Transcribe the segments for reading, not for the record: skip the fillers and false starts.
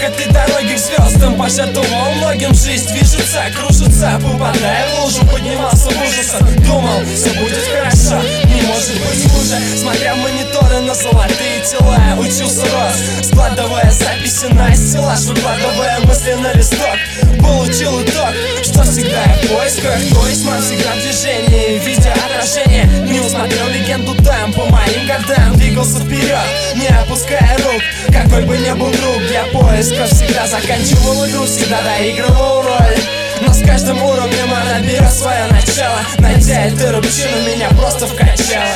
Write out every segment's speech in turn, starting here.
этой дороги к звездам пожертвовал многим, жизнь движется, кружится, попадая в лужу, поднимался в ужасах, думал, все будет хорошо, не может быть хуже. Смотря в мониторы на золотые тела, учился рос, складывая записи на стеллаж, выкладывая мысли на листок. Получил итог, что всегда я в поисках, то есть ман всегда в движении, видя отражение. Не усмотрел легенду там, по моим годам двигался вперед, не опуская рук. Какой бы ни был друг, для поиска всегда заканчивал игру, всегда доигрывал роль. Но с каждым уровнем она берет свое начало, найдя эту рыбчину, меня просто вкачало.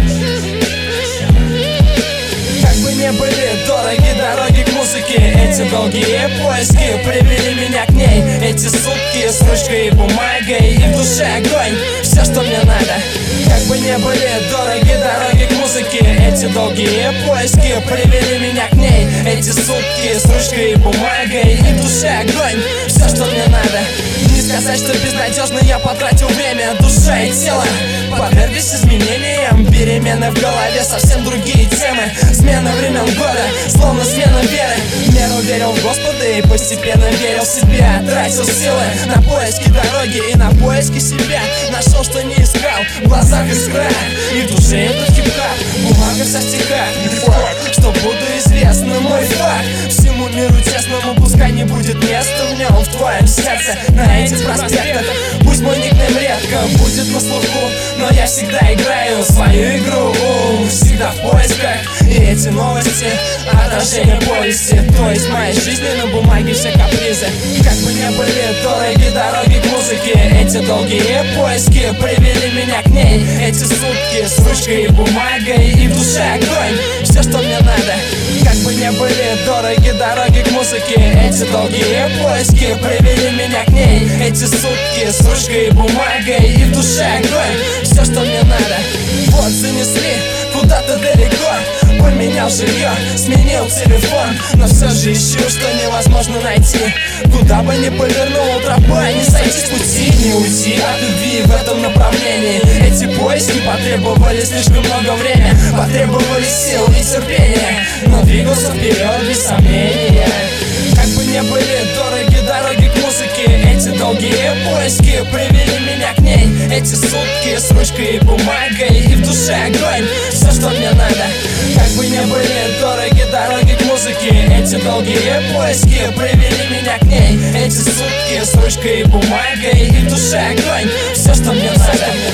Как бы ни были дороги дороги к музыке, эти долгие поиски привели меня к ней. Эти сутки с ручкой и бумагой, и в душе огонь, все, что мне надо. Как бы ни были дороги дороги к музыке, эти долгие поиски привели меня к ней. Эти сутки с ручкой и бумагой, и в душе огонь, все, что мне надо. Не сказать, что безнадежно я потратил время, душа и тело подверглись изменениям, перемены в голове, совсем другие темы. Смена времен года, словно смена веры. В меру верил в Господа и постепенно верил в себя. Тратил силы на поиски дороги и на поиски себя. Нашел, что не искал, в глазах искра, и в душе этот хип-хап, бумага вся в стихах. Что буду известным, мой факт. Всему миру тесному пускай не будет места в нем, в твоем сердце, на этих проспектах. Пусть мой никнейм редко будет на слуху, но я всегда играю свою игру, всегда в поисках. И эти новости — отражение повести, то есть моей жизни на бумаге все капризы. Как бы ни были дороги дороги к музыке, эти долгие поиски привели меня к ней. Эти сутки с ручкой и бумагой, и в душе огонь, все, что мне надо. Как бы ни были дороги дороги к музыке, эти долгие поиски привели меня к ней. Эти сутки с ручкой и бумагой, и в душе огонь, все, что мне надо. Вот занесли куда-то далеко, поменял жилье, сменил телефон, но все же ищу, что невозможно найти. Куда бы ни повернул тропа, не сойти с пути, не уйти от любви в этом направлении. Эти поиски потребовали слишком много времени, потребовали сил и терпения, но двигался вперед без сомнения. Как бы ни были дороги дороги к музыке, эти долгие поиски привели меня к ней. Эти сутки с ручкой и бумагой, и в душе огонь, все, что мне надо. Как бы ни были дороги дороги к музыке, эти долгие поиски привели меня к ней. Эти сутки с ручкой и бумагой, и в душе огонь, все, что мне надо.